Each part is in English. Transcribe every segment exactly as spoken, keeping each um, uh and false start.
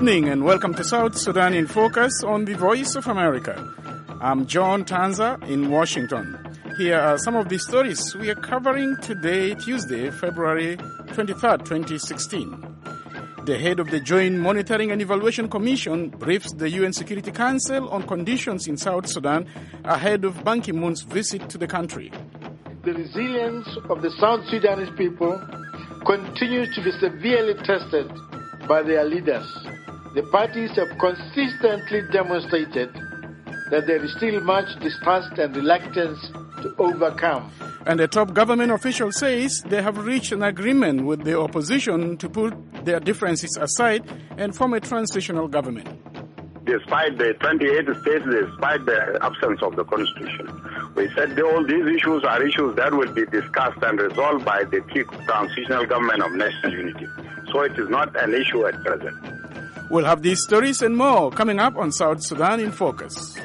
evening and welcome to South Sudan in Focus on the Voice of America. I'm John Tanza in Washington. Here are some of the stories we are covering today, Tuesday, February twenty-third, twenty sixteen. The head of the Joint Monitoring and Evaluation Commission briefs the U N Security Council on conditions in South Sudan ahead of Ban Ki-moon's visit to the country. The resilience of the South Sudanese people continues to be severely tested by their leaders. The parties have consistently demonstrated that there is still much distrust and reluctance to overcome. And a top government official says they have reached an agreement with the opposition to put their differences aside and form a transitional government. Despite the twenty-eight states, despite the absence of the constitution, we said all these issues are issues that will be discussed and resolved by the transitional government of national unity. So it is not an issue at present. We'll have these stories and more coming up on South Sudan in Focus.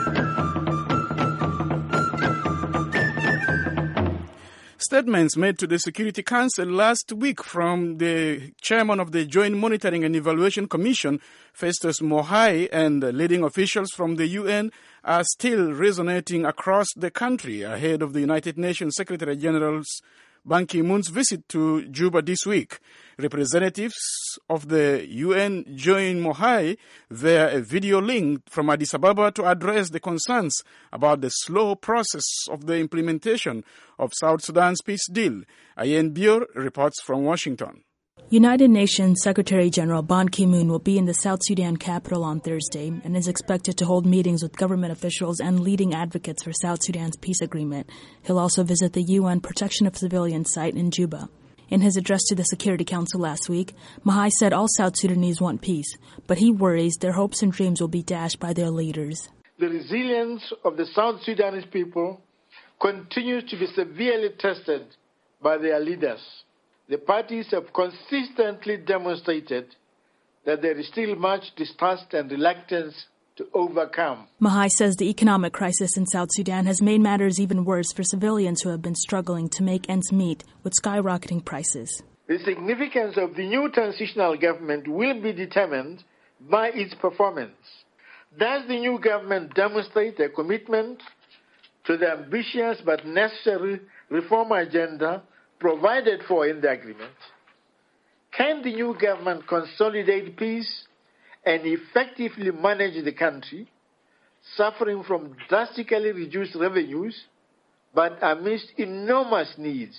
Statements made to the Security Council last week from the chairman of the Joint Monitoring and Evaluation Commission, Festus Mogae, and leading officials from the U N are still resonating across the country ahead of the United Nations Secretary General's Ban Ki-moon's visit to Juba this week. Representatives of the U N joined Mogae via a video link from Addis Ababa to address the concerns about the slow process of the implementation of South Sudan's peace deal. Ayen Bior reports from Washington. United Nations Secretary General Ban Ki-moon will be in the South Sudan capital on Thursday and is expected to hold meetings with government officials and leading advocates for South Sudan's peace agreement. He'll also visit the U N Protection of Civilians site in Juba. In his address to the Security Council last week, Mogae said all South Sudanese want peace, but he worries their hopes and dreams will be dashed by their leaders. The resilience of the South Sudanese people continues to be severely tested by their leaders. The parties have consistently demonstrated that there is still much distrust and reluctance to overcome. Mogae says the economic crisis in South Sudan has made matters even worse for civilians who have been struggling to make ends meet with skyrocketing prices. The significance of the new transitional government will be determined by its performance. Does the new government demonstrate a commitment to the ambitious but necessary reform agenda provided for in the agreement? Can the new government consolidate peace and effectively manage the country, suffering from drastically reduced revenues, but amidst enormous needs?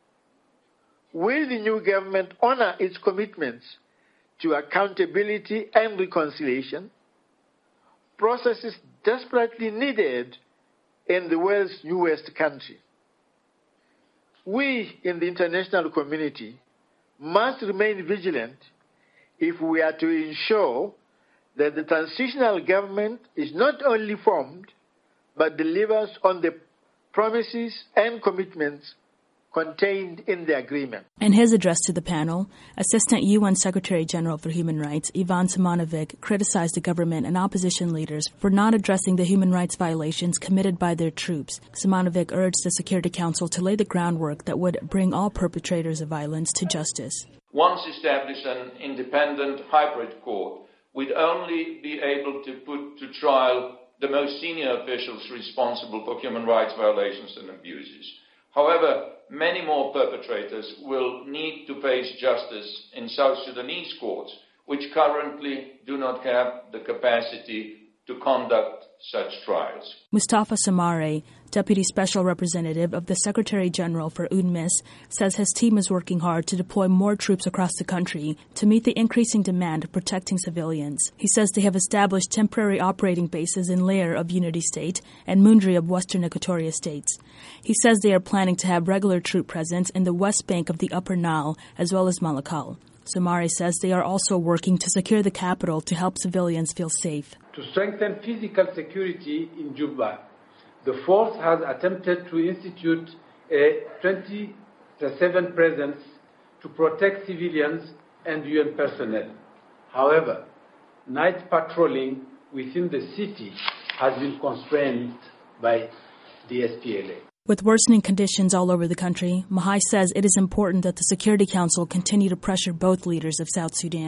Will the new government honor its commitments to accountability and reconciliation, processes desperately needed in the world's newest country? We in the international community must remain vigilant if we are to ensure that the transitional government is not only formed, but delivers on the promises and commitments contained in the agreement. In his address to the panel, Assistant U N Secretary General for Human Rights Ivan Simonovic criticized the government and opposition leaders for not addressing the human rights violations committed by their troops. Simonovic urged the Security Council to lay the groundwork that would bring all perpetrators of violence to justice. Once established an independent hybrid court, we'd only be able to put to trial the most senior officials responsible for human rights violations and abuses. However, many more perpetrators will need to face justice in South Sudanese courts, which currently do not have the capacity to conduct such trials. Mustafa Samare, Deputy Special Representative of the Secretary General for UNMISS, says his team is working hard to deploy more troops across the country to meet the increasing demand of protecting civilians. He says they have established temporary operating bases in Lair of Unity State and Mundri of Western Equatoria States. He says they are planning to have regular troop presence in the west bank of the Upper Nile as well as Malakal. Samare says they are also working to secure the capital to help civilians feel safe. To strengthen physical security in Juba, the force has attempted to institute a twenty-seven presence to protect civilians and U N personnel. However, night patrolling within the city has been constrained by the S P L A. With worsening conditions all over the country, Mogae says it is important that the Security Council continue to pressure both leaders of South Sudan.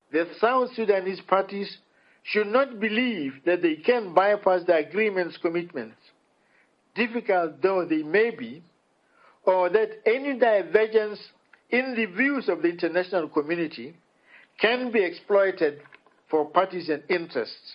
The South Sudanese parties should not believe that they can bypass the agreement's commitments, difficult though they may be, or that any divergence in the views of the international community can be exploited for partisan interests.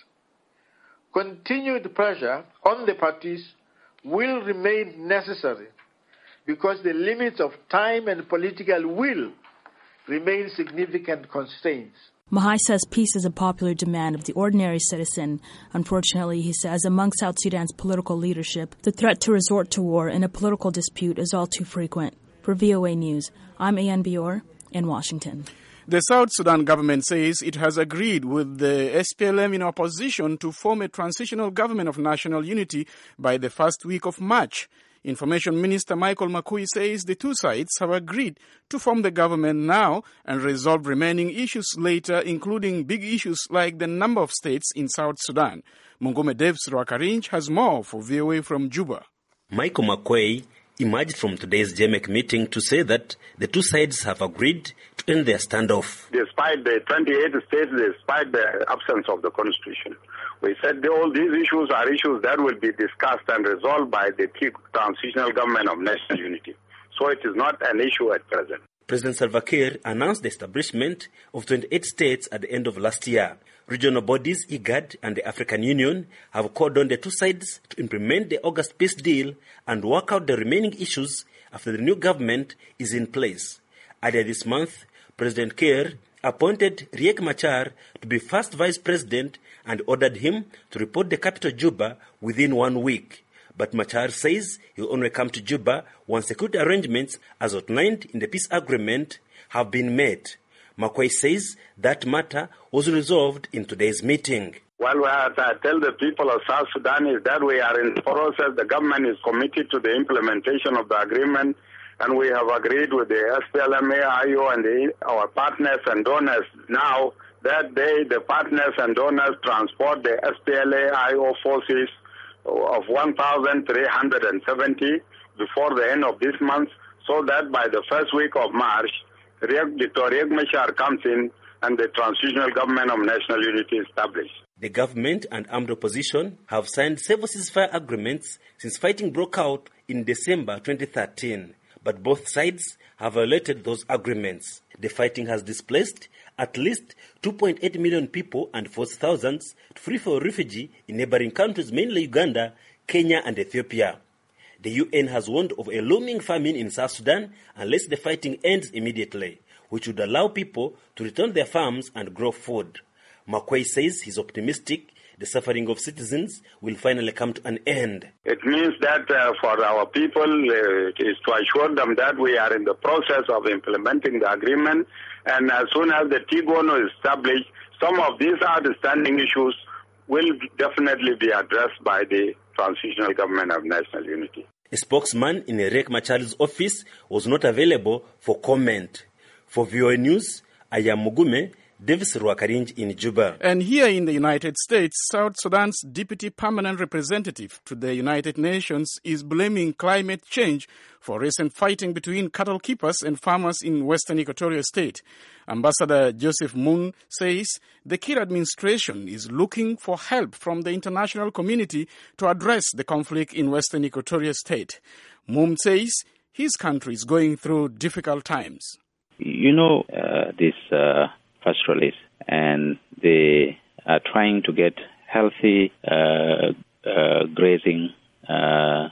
Continued pressure on the parties will remain necessary because the limits of time and political will remain significant constraints. Mahai says peace is a popular demand of the ordinary citizen. Unfortunately, he says, among South Sudan's political leadership, the threat to resort to war in a political dispute is all too frequent. For V O A News, I'm Ann Bior in Washington. The South Sudan government says it has agreed with the S P L M in opposition to form a transitional government of national unity by the first week of March. Information Minister Michael Makui says the two sides have agreed to form the government now and resolve remaining issues later, including big issues like the number of states in South Sudan. Mungume Devs Rwakarinj has more for V O A from Juba. Michael Makui emerged from today's J M E C meeting to say that the two sides have agreed to end their standoff. Despite the twenty-eight states, despite the absence of the constitution, we said all these issues are issues that will be discussed and resolved by the transitional government of national unity. So it is not an issue at present. President Salva Kiir announced the establishment of twenty-eight states at the end of last year. Regional bodies, IGAD and the African Union, have called on the two sides to implement the August peace deal and work out the remaining issues after the new government is in place. Earlier this month, President Kiir appointed Riek Machar to be first vice president and ordered him to report the capital Juba within one week. But Machar says he will only come to Juba once security arrangements as outlined in the peace agreement have been made. Makui says that matter was resolved in today's meeting. Well, what I tell the people of South Sudan is that we are in the process. The government is committed to the implementation of the agreement, and we have agreed with the S P L M A I O and the, our partners and donors now that they, the partners and donors, transport the S P L A I O forces of one thousand three hundred seventy before the end of this month, so that by the first week of March, Doctor Riek Machar comes in and the transitional government of national unity is established. The government and armed opposition have signed several ceasefire agreements since fighting broke out in December twenty thirteen. But both sides have violated those agreements. The fighting has displaced at least two point eight million people and forced thousands to flee for refugee in neighboring countries, mainly Uganda, Kenya and Ethiopia. The U N has warned of a looming famine in South Sudan unless the fighting ends immediately, which would allow people to return to their farms and grow food. Makui says he's optimistic the suffering of citizens will finally come to an end. It means that uh, for our people uh, is to assure them that we are in the process of implementing the agreement, and as soon as the T G O N is established, some of these outstanding issues will definitely be addressed by the transitional government of national unity. A spokesman in Riek Machar's office was not available for comment. For V O A News, I am Mugume Davis Rwakarinj in Juba. And here in the United States, South Sudan's deputy permanent representative to the United Nations is blaming climate change for recent fighting between cattle keepers and farmers in western Equatoria State. Ambassador Joseph Moon says the Kiir administration is looking for help from the international community to address the conflict in western Equatoria State. Moon says his country is going through difficult times. You know, uh, this uh, pastoralists, and they are trying to get healthy uh, uh, grazing uh,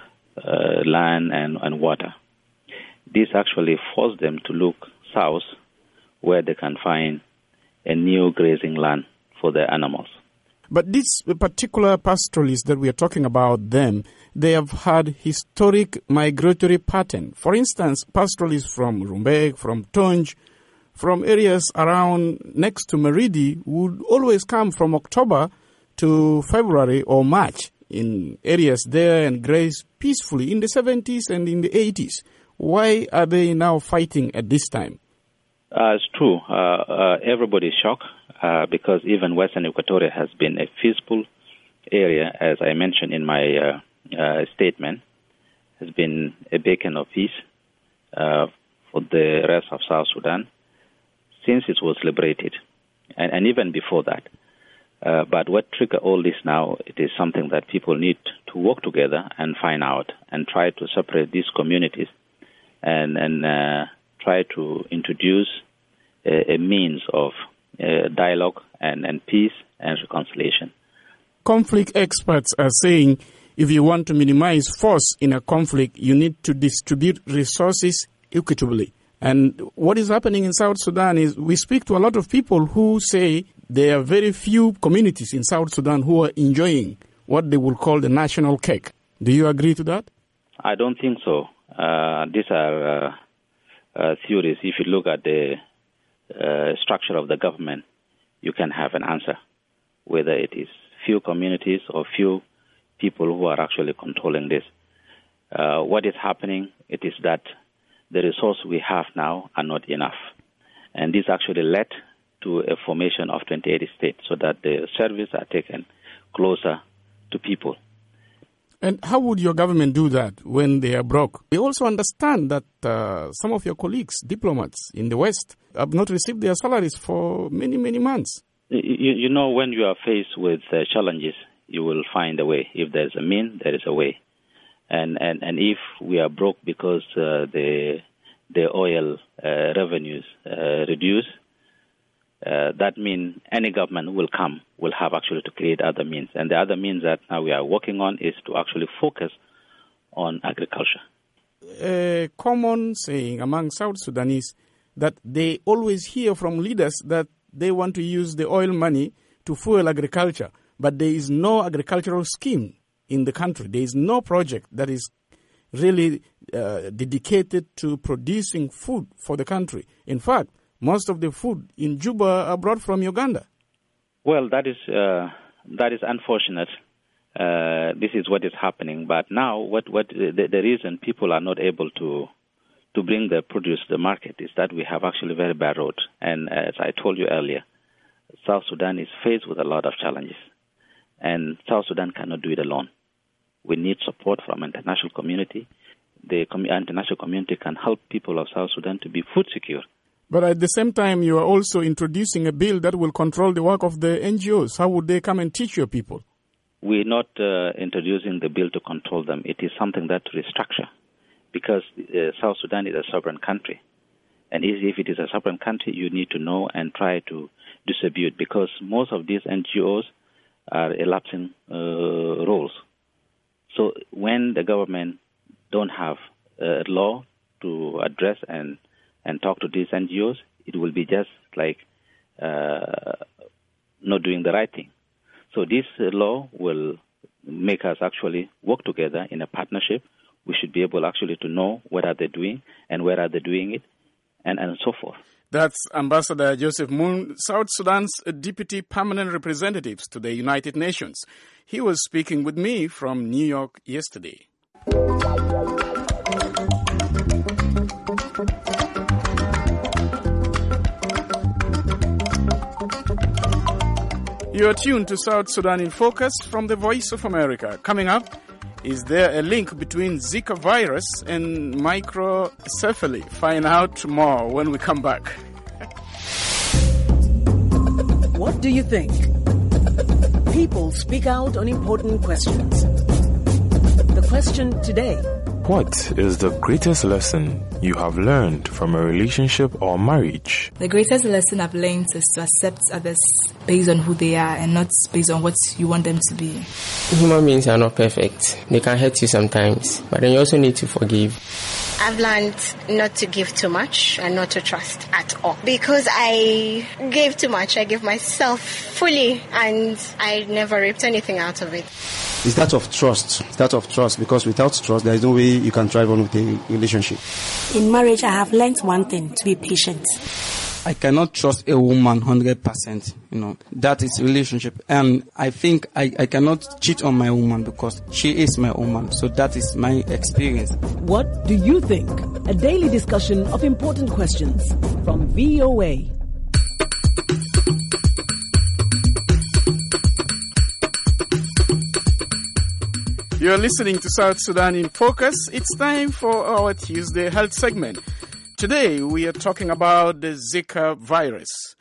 uh, land and, and water. This actually forced them to look south where they can find a new grazing land for their animals. But these particular pastoralists that we are talking about them, they have had historic migratory pattern. For instance, pastoralists from Rumbek, from Tonj, from areas around next to Maridi would always come from October to February or March in areas there and graze peacefully in the seventies and in the eighties. Why are they now fighting at this time? Uh, it's true. Uh, uh, everybody is shocked uh, because even Western Equatoria has been a peaceful area, as I mentioned in my uh, uh, statement, has been a beacon of peace uh, for the rest of South Sudan since it was liberated. and, and even before that. Uh, but what trigger all this now, it is something that people need to work together and find out and try to separate these communities and, and uh, try to introduce a, a means of uh, dialogue and, and peace and reconciliation. Conflict experts are saying if you want to minimize force in a conflict, you need to distribute resources equitably. And what is happening in South Sudan is we speak to a lot of people who say there are very few communities in South Sudan who are enjoying what they will call the national cake. Do you agree to that? I don't think so. Uh, these are uh, uh, theories. If you look at the uh, structure of the government, you can have an answer, whether it is few communities or few people who are actually controlling this. Uh, what is happening, it is that the resources we have now are not enough. And this actually led to a formation of twenty-eight states so that the services are taken closer to people. And how would your government do that when they are broke? We also understand that uh, some of your colleagues, diplomats in the West, have not received their salaries for many, many months. You, you know, when you are faced with uh, challenges, you will find a way. If there's a mean, there is a way. And and, and if we are broke because uh, the the oil uh, revenues uh, reduce, uh, that means any government will come, will have actually to create other means. And the other means that now we are working on is to actually focus on agriculture. A common saying among South Sudanese that they always hear from leaders that they want to use the oil money to fuel agriculture, but there is no agricultural scheme in the country. There is no project that is really uh, dedicated to producing food for the country. In fact, most of the food in Juba are brought from Uganda. Well, that is uh, that is unfortunate. Uh, this is what is happening. But now, what what the, the reason people are not able to to bring the produce to the market is that we have actually very bad roads. And as I told you earlier, South Sudan is faced with a lot of challenges, and South Sudan cannot do it alone. We need support from international community. The com- international community can help people of South Sudan to be food secure. But at the same time, you are also introducing a bill that will control the work of the N G Os. How would they come and teach your people? We're not uh, introducing the bill to control them. It is something that to restructure, because uh, South Sudan is a sovereign country. And if it is a sovereign country, you need to know and try to distribute, because most of these N G Os are elapsing uh, roles. So when the government don't have a law to address and, and talk to these N G Os, it will be just like uh, not doing the right thing. So this law will make us actually work together in a partnership. We should be able actually to know what are they doing and where are they doing it, and, and so forth. That's Ambassador Joseph Moon, South Sudan's Deputy Permanent Representative to the United Nations. He was speaking with me from New York yesterday. You are tuned to South Sudan in Focus from the Voice of America. Coming up, is there a link between Zika virus and microcephaly? Find out more when we come back. What do you think? People speak out on important questions. The question today: what is the greatest lesson you have learned from a relationship or marriage? The greatest lesson I've learned is to accept others based on who they are and not based on what you want them to be. Human beings are not perfect. They can hurt you sometimes, but then you also need to forgive. I've learned not to give too much and not to trust at all. Because I gave too much, I gave myself fully, and I never ripped anything out of it. It's that of trust. It's that of trust, because without trust, there is no way you can thrive on with a relationship. In marriage, I have learned one thing: to be patient. I cannot trust a woman one hundred percent. You know, that is relationship. And I think I, I cannot cheat on my woman because she is my woman. So that is my experience. What do you think? A daily discussion of important questions from V O A. You're listening to South Sudan in Focus. It's time for our Tuesday Health segment. Today, we are talking about the Zika virus.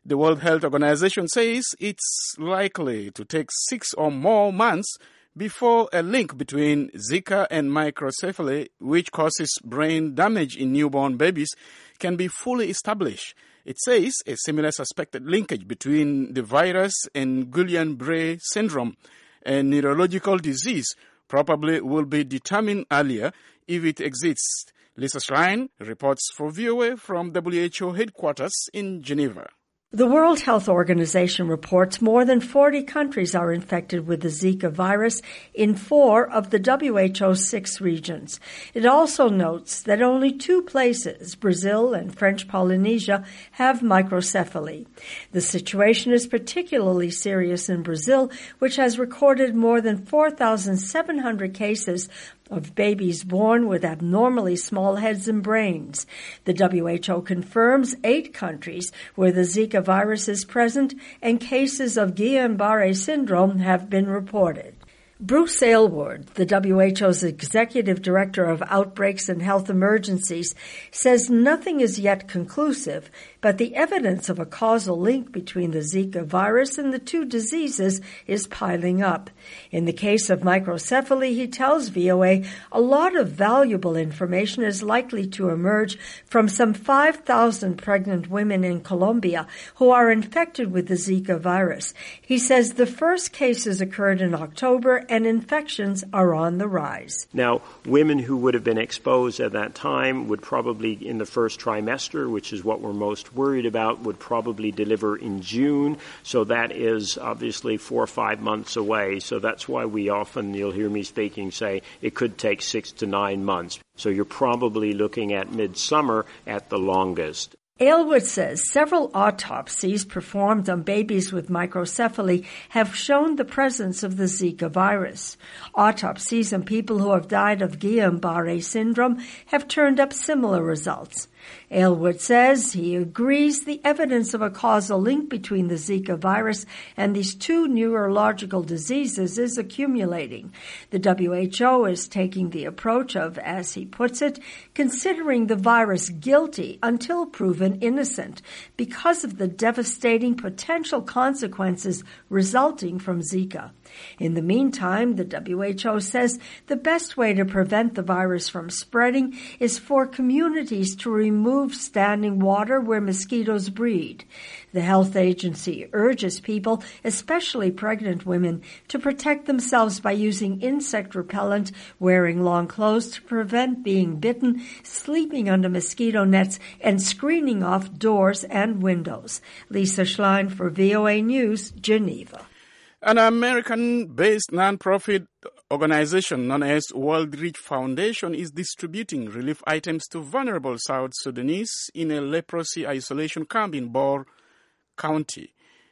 The World Health Organization says it's likely to take six or more months before a link between Zika and microcephaly, which causes brain damage in newborn babies, can be fully established. It says a similar suspected linkage between the virus and Guillain-Barré syndrome, a neurological disease, probably will be determined earlier if it exists. Lisa Schlein reports for V O A from W H O headquarters in Geneva. The World Health Organization reports more than forty countries are infected with the Zika virus in four of the W H O's six regions. It also notes that only two places, Brazil and French Polynesia, have microcephaly. The situation is particularly serious in Brazil, which has recorded more than four thousand seven hundred cases of babies born with abnormally small heads and brains. The W H O confirms eight countries where the Zika virus is present and cases of Guillain-Barré syndrome have been reported. Bruce Aylward, the W H O's Executive Director of Outbreaks and Health Emergencies, says nothing is yet conclusive, but the evidence of a causal link between the Zika virus and the two diseases is piling up. In the case of microcephaly, he tells V O A, a lot of valuable information is likely to emerge from some five thousand pregnant women in Colombia who are infected with the Zika virus. He says the first cases occurred in October and infections are on the rise. Now, women who would have been exposed at that time would probably, in the first trimester, which is what we're most worried about, would probably deliver in June. So that is obviously four or five months away. So that's why we often, you'll hear me speaking, say it could take six to nine months. So you're probably looking at midsummer at the longest. Aylward says several autopsies performed on babies with microcephaly have shown the presence of the Zika virus. Autopsies on people who have died of Guillain-Barré syndrome have turned up similar results. Aylward says he agrees the evidence of a causal link between the Zika virus and these two neurological diseases is accumulating. The W H O is taking the approach of, as he puts it, considering the virus guilty until proven innocent because of the devastating potential consequences resulting from Zika. In the meantime, the W H O says the best way to prevent the virus from spreading is for communities to remove standing water where mosquitoes breed. The health agency urges people, especially pregnant women, to protect themselves by using insect repellent, wearing long clothes to prevent being bitten, sleeping under mosquito nets, and screening off doors and windows. Lisa Schlein for V O A News, Geneva. An American-based non-profit organization known as World Reach Foundation is distributing relief items to vulnerable South Sudanese in a leprosy isolation camp in Bor County.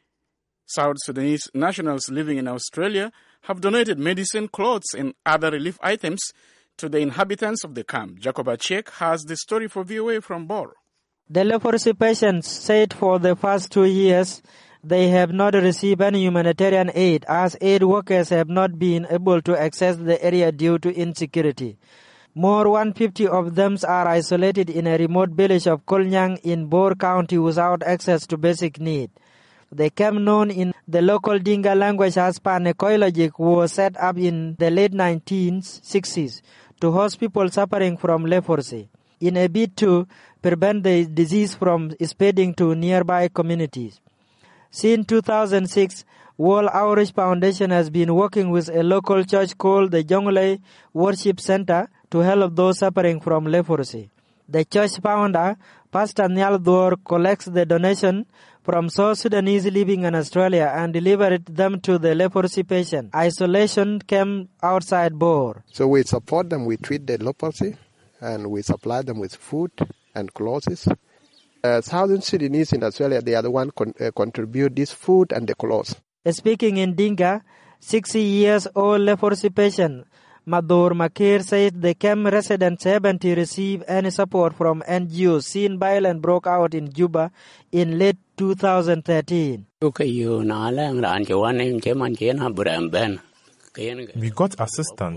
South Sudanese nationals living in Australia have donated medicine, clothes, and other relief items to the inhabitants of the camp. Jacob Achek has the story for V O A from Bor. The leprosy patients said for the past two years they have not received any humanitarian aid as aid workers have not been able to access the area due to insecurity. More than one hundred fifty of them are isolated in a remote village of Kolnyang in Bor County without access to basic needs. The camp, known in the local Dinka language as Panekoilojik, was set up in the late nineteen sixties to host people suffering from leprosy in a bid to prevent the disease from spreading to nearby communities. Since two thousand six, World Outreach Foundation has been working with a local church called the Jonglei Worship Center to help those suffering from leprosy. The church founder, Pastor Nyal Dor, collects the donation from South Sudanese living in Australia and delivers them to the leprosy patient isolation camp outside Bor. So we support them, we treat the leprosy, and we supply them with food and clothes. Uh, Southern Sudanese in Australia, they are the one con- uh, contribute this food and the clothes. Speaking in Dinka, sixty years old leprosy patient Mador Makir said the camp residents haven't received any support from N G Os since violence broke out in Juba in late two thousand thirteen. We got assistance,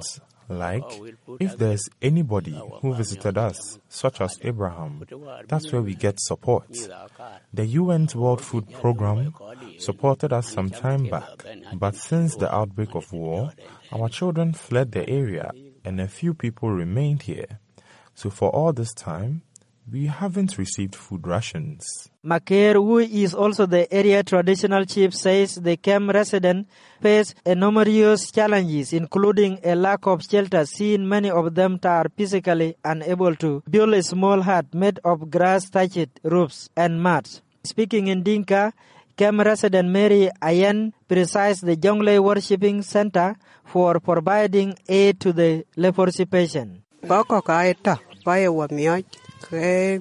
Like, if there's anybody who visited us, such as Abraham, that's where we get support. The U N's World Food Programme supported us some time back, but since the outbreak of war, our children fled the area and a few people remained here. So for all this time, we haven't received food rations. Maker, who is also the area traditional chief, says the camp residents face numerous challenges, including a lack of shelter, seeing many of them are physically unable to build a small hut made of grass-thatched roofs and mats. Speaking in Dinka, camp resident Mary Ayen criticized the Jonglei Worshipping Center for providing aid to the leprosy patient. Since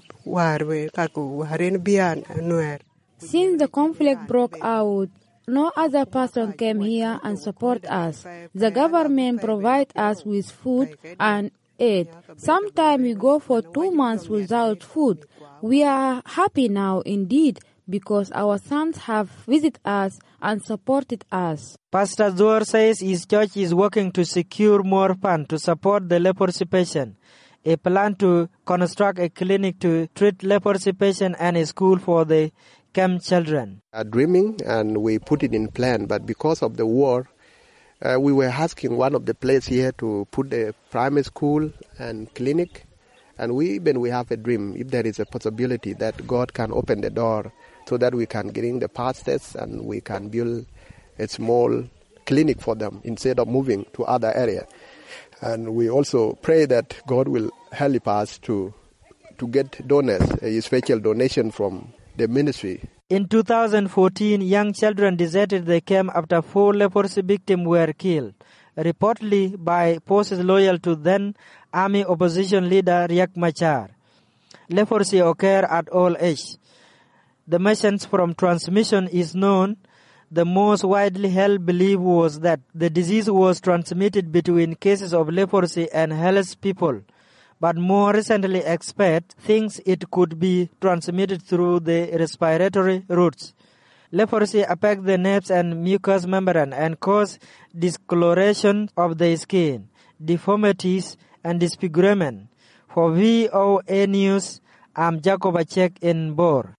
the conflict broke out, no other person came here and support us. The government provide us with food and aid. Sometimes we go for two months without food. We are happy now indeed because our sons have visited us and supported us. Pastor Zohar says his church is working to secure more funds to support the leprosy patient. A plan to construct a clinic to treat leprosy patients and a school for the camp children. We are dreaming and we put it in plan, but because of the war, uh, we were asking one of the places here to put a primary school and clinic, and we even we have a dream if there is a possibility that God can open the door so that we can bring the pastors and we can build a small clinic for them instead of moving to other areas. And we also pray that God will help us to to get donors, a special donation from the ministry. In two thousand fourteen, young children deserted the camp after four leprosy victims were killed, reportedly by forces loyal to then army opposition leader Riek Machar. Leprosy occurs at all ages. The message from transmission is known. The most widely held belief was that the disease was transmitted between cases of leprosy and healthy people, but more recently experts think it could be transmitted through the respiratory routes. Leprosy affects the nerves and mucous membrane and cause discoloration of the skin, deformities, and disfigurement. For V O A News, I'm Jacob Achek in Bor.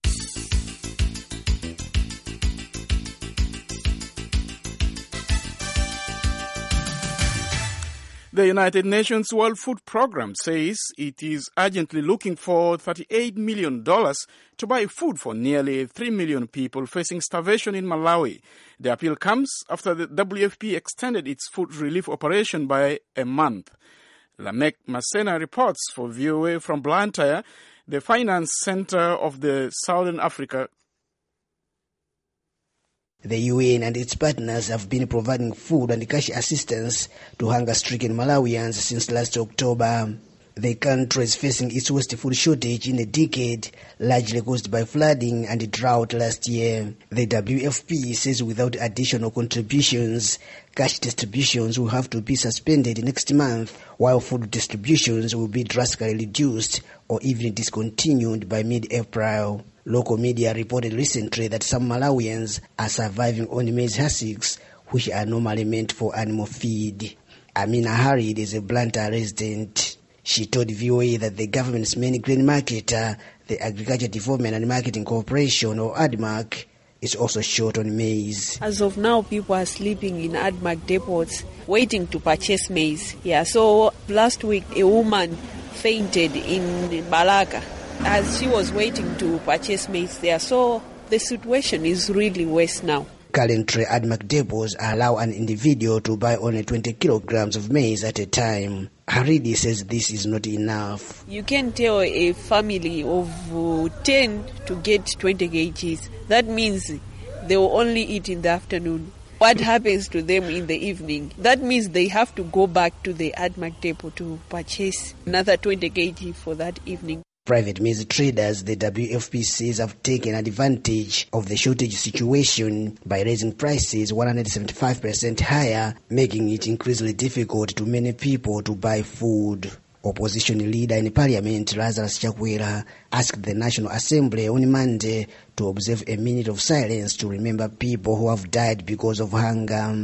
The United Nations World Food Programme says it is urgently looking for thirty-eight million dollars to buy food for nearly three million people facing starvation in Malawi. The appeal comes after the W F P extended its food relief operation by a month. Lamek Masena reports for V O A from Blantyre, the finance center of the Southern Africa. The U N and its partners have been providing food and cash assistance to hunger-stricken Malawians since last October. The country is facing its worst food shortage in a decade, largely caused by flooding and drought last year. The W F P says without additional contributions, cash distributions will have to be suspended next month, while food distributions will be drastically reduced or even discontinued by mid-April. Local media reported recently that some Malawians are surviving on maize hussks, which are normally meant for animal feed. Amina Harid is a Blantyre resident. She told V O A that the government's main grain marketer, the Agriculture Development and Marketing Corporation, or ADMAC, is also short on maize. As of now, people are sleeping in ADMAC depots waiting to purchase maize. Yeah, so last week a woman fainted in Balaka as she was waiting to purchase maize there. So the situation is really worse now. Currently, ADMAC depots allow an individual to buy only twenty kilograms of maize at a time. Haridi says this is not enough. You can tell a family of uh, ten to get twenty kilograms. That means they will only eat in the afternoon. What happens to them in the evening? That means they have to go back to the ADMAC depot to purchase another twenty kilograms for that evening. Private maize traders, the W F P says, have taken advantage of the shortage situation by raising prices one hundred seventy-five percent higher, making it increasingly difficult to many people to buy food. Opposition leader in Parliament, Lazarus Chakwera, asked the National Assembly on Monday to observe a minute of silence to remember people who have died because of hunger.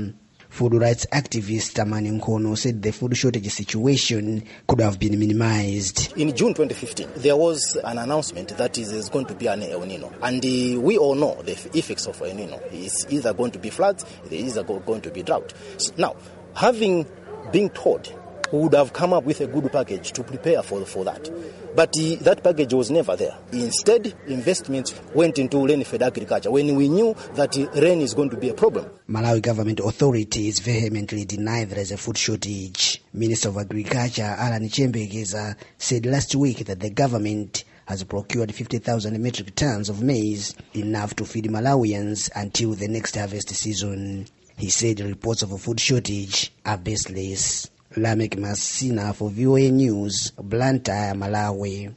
Food rights activist Amani Mkono said the food shortage situation could have been minimized. In June twenty fifteen, there was an announcement that is, is going to be an El Nino. And uh, we all know the effects of El Nino. It's either going to be floods, it's either going to be drought. So now, having been told, we would have come up with a good package to prepare for, for that. But uh, that package was never there. Instead, investments went into rain-fed agriculture when we knew that uh, rain is going to be a problem. Malawi government authorities vehemently deny there is a food shortage. Minister of Agriculture Alan Chembegeza said last week that the government has procured fifty thousand metric tons of maize, enough to feed Malawians until the next harvest season. He said reports of a food shortage are baseless. Lamek Masina for V O A News, Blantyre, Malawi.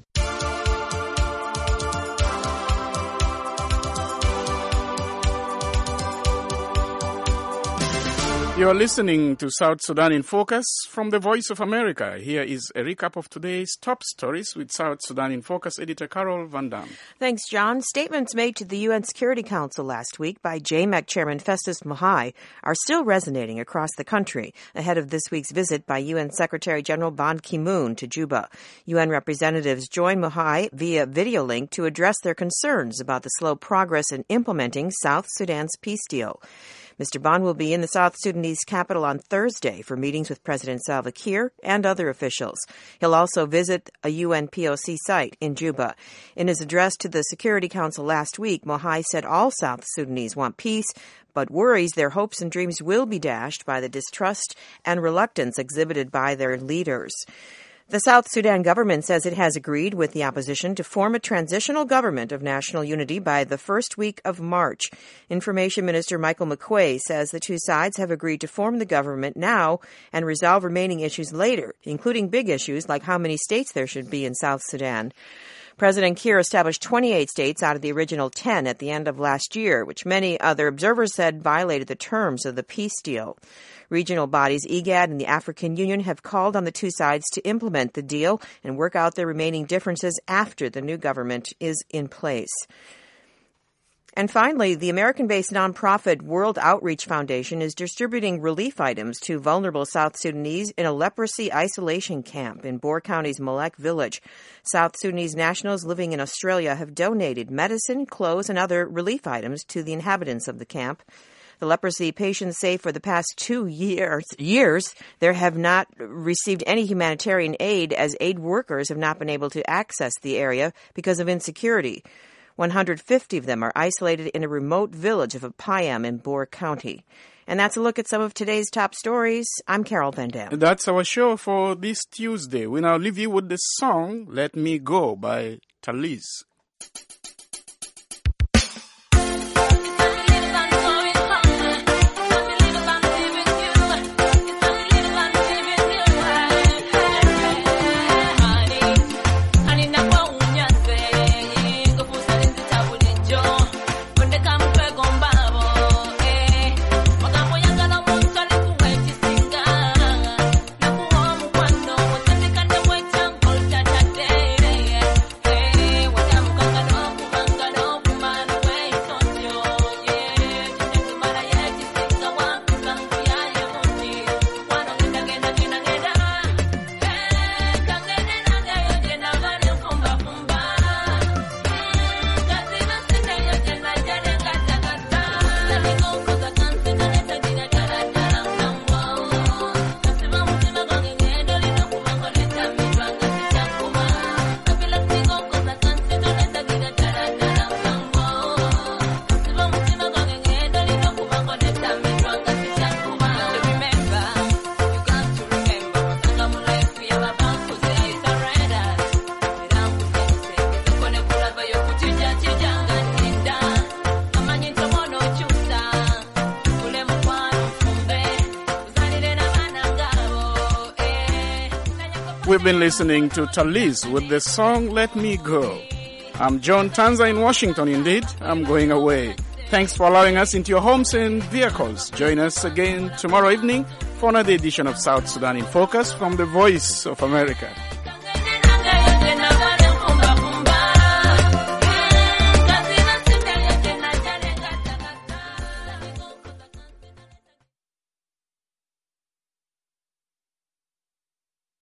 You are listening to South Sudan in Focus from the Voice of America. Here is a recap of today's top stories with South Sudan in Focus editor Carol Van Dam. Thanks, John. Statements made to the U N Security Council last week by J M A C Chairman Festus Mogai are still resonating across the country ahead of this week's visit by U N Secretary General Ban Ki-moon to Juba. U N representatives joined Mogai via video link to address their concerns about the slow progress in implementing South Sudan's peace deal. Mister Ban will be in the South Sudanese capital on Thursday for meetings with President Salva Kiir and other officials. He'll also visit a U N P O C site in Juba. In his address to the Security Council last week, Mogai said all South Sudanese want peace, but worries their hopes and dreams will be dashed by the distrust and reluctance exhibited by their leaders. The South Sudan government says it has agreed with the opposition to form a transitional government of national unity by the first week of March. Information Minister Michael McQuay says the two sides have agreed to form the government now and resolve remaining issues later, including big issues like how many states there should be in South Sudan. President Kiir established twenty-eight states out of the original ten at the end of last year, which many other observers said violated the terms of the peace deal. Regional bodies IGAD and the African Union have called on the two sides to implement the deal and work out the remaining differences after the new government is in place. And finally, the American-based nonprofit World Outreach Foundation is distributing relief items to vulnerable South Sudanese in a leprosy isolation camp in Bor County's Malek Village. South Sudanese nationals living in Australia have donated medicine, clothes, and other relief items to the inhabitants of the camp. The leprosy patients say for the past two years, years, there have not received any humanitarian aid as aid workers have not been able to access the area because of insecurity. one hundred fifty of them are isolated in a remote village of Apayam in Bor County. And that's a look at some of today's top stories. I'm Carol Van Dam. That's our show for this Tuesday. We now leave you with the song Let Me Go by Taliz. We've been listening to Taliz with the song Let Me Go. I'm John Tanza in Washington, indeed. I'm going away. Thanks for allowing us into your homes and vehicles. Join us again tomorrow evening for another edition of South Sudan in Focus from the Voice of America.